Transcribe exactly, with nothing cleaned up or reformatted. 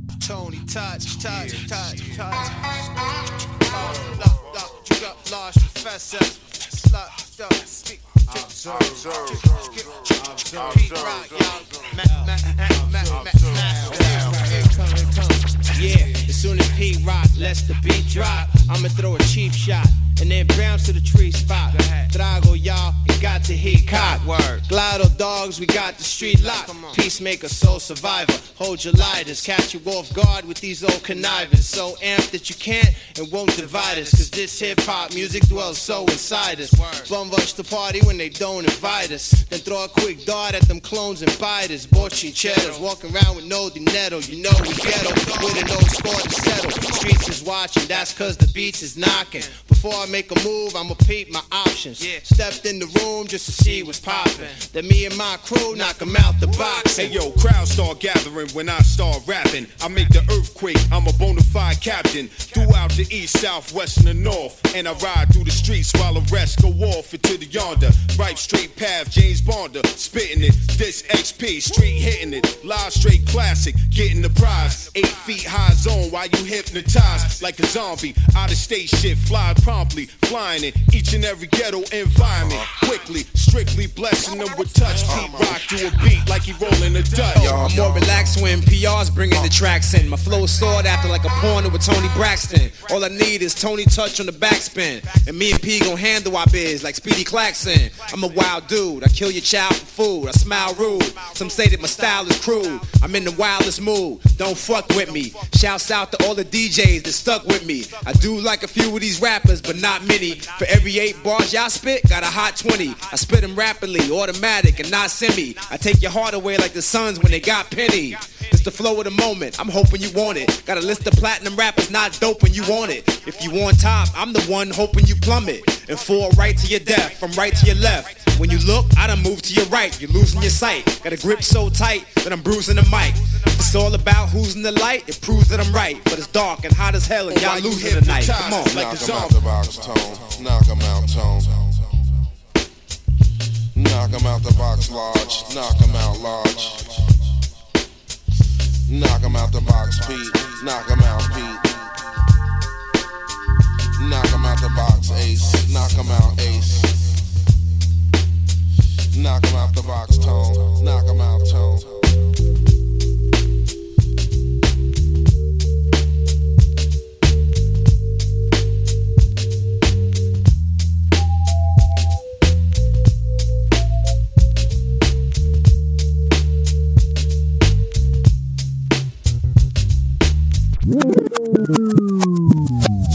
Tony, touch, touch, yeah. touch, touch. Lock, lock, lock, you got lost, professor. Lock, lock, speak. Observe, observe, observe, Pete Rock, y'all. Yeah, as soon as Pete Rock lets the beat drop, I'ma throw a cheap shot and then bounce to the tree spot. Drago, y'all, you got the heat cock. Word. Glado dogs, we got the street lock. Peacemaker, soul survivor. Hold your lighters, catch you off guard with these old connivers. So amped that you can't and won't divide us. Cause this hip hop music dwells so inside us. Bum rush the party when they don't invite us. Then throw a quick dart at them clones and biters. Borchin cheddars, walking around with no dinero. You know we ghetto, with an old score to settle. Streets is watching, that's cause the beats is knocking. Before I make a move, I'ma peep my options. Yeah. Stepped in the room just to see what's poppin'. Then me and my crew knock 'em out the box. Hey yo, crowds start gathering when I start rapping. I make the earthquake, I'm a bona fide captain. Throughout the east, south, west, and the north. And I ride through the streets while the rest go off into the yonder. Right straight path, James Bonder, spitting it. This X P, street hitting it. Live straight classic, getting the prize. Eight feet high zone while you hypnotized like a zombie. Out of state shit, fly promptly, flying in each and every ghetto environment. Quickly, strictly blessing them with touch. Pete Rock do a beat like he rolling a dud. I'm more relaxed when P R's bringing the tracks in. My flow soared after like a porno with Tony Braxton. All I need is Tony touch on the backspin, and me and P gon' handle our biz like Speedy Claxon. I'm a wild dude, I kill your child for food. I smile rude, some say that my style is crude. I'm in the wildest mood, don't fuck with me. Shouts out to all the D Js that stuck with me. I do like a few of these rappers, but not many. For every eight bars y'all spit, got a hot twenty. I spit them rapidly, automatic and not semi. I take your heart away like the Suns when they got Penny. It's the flow of the moment, I'm hoping you want it. Got a list of platinum rappers not dope when you want it. If you on top, I'm the one hoping you plummet. And fall right to your death, from right to your left. When you look, I done move to your right, you're losing your sight. Got a grip so tight that I'm bruising the mic. It's all about who's in the light, it proves that I'm right. But it's dark and hot as hell and y'all losing the night. Come on, like knock 'em out the box, Tone. Knock 'em out, Tone. Knock 'em out the box, large. Knock 'em out, large. Knock 'em out the box, Pete. Knock 'em out, Pete. Knock 'em out the box, Ace. Knock 'em out, Ace. Knock 'em out the box, Tone. Knock 'em out, Tone. Woo!